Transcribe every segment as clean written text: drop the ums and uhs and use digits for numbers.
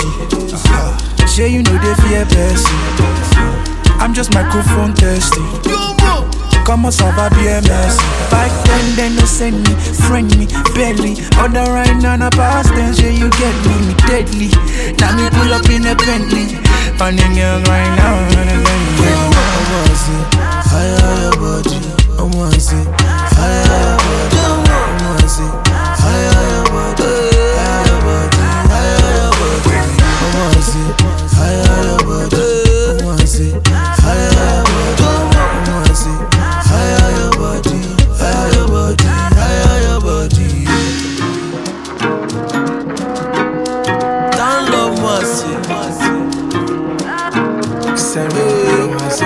lazy. Say you know they fear person. I'm just microphone testing. Come on, Sava BMS. Back then, they no send me, friend me, barely. Other right now, na past tense, yeah, you get me deadly. Now me pull up in a Bentley. Finding girls right now, and then I wanna see higher your body. I wanna see higher your body. I wanna see higher your body. Higher your body, higher your body. I wanna see higher your body. I wanna see higher your body. I wanna see higher your body. Higher your body, higher your body. Download mercy. Send me mercy.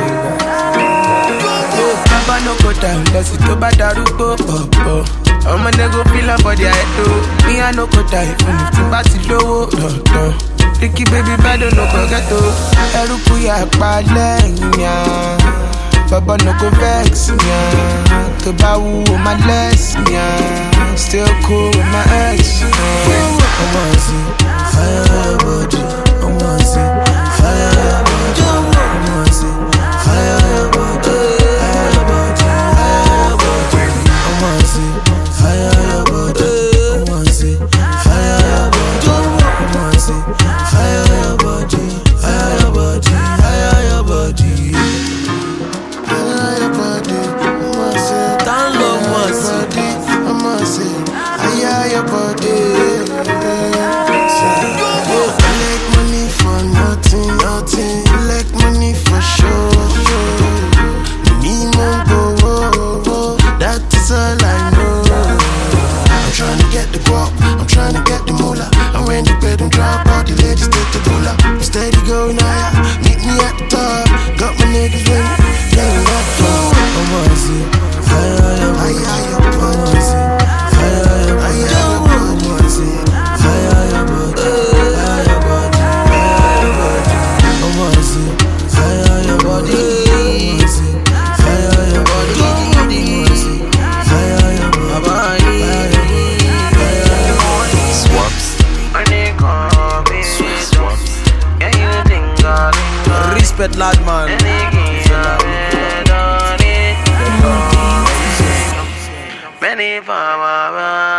Baba no go down, let's go back to Rubo. I'm a nigga feeling for the head too. Me I no go die, even if you party low, no. Ricky baby, better no go get to. Eruku ya palenya. Baba no go vex ya. Kebawu my less ya. Still cool with my ex. I wanna see higher your body. I wanna see higher your body. I wanna see higher your body. Higher your body, higher your body. I wanna see higher your body. I wanna see higher your body. I wanna see higher your body. Higher your body, higher your body. Higher your body. I wanna see download mercy. I wanna see higher your body. Like money for nothing. Like money for sure. Money won't go. That is all I know. I'm trying to get the guap, I'm trying to get the moolah. And when the bedroom drop, all the ladies take the pull up. Steady going higher, meet me at the top. Got my niggas playing that door. I wanna see higher your body. I wanna see higher your body. I wanna see higher your body. Higher your body, higher your body. I wanna see higher your body. I wanna see higher your body. I wanna see higher your body. Swaps. Respect lad man. Many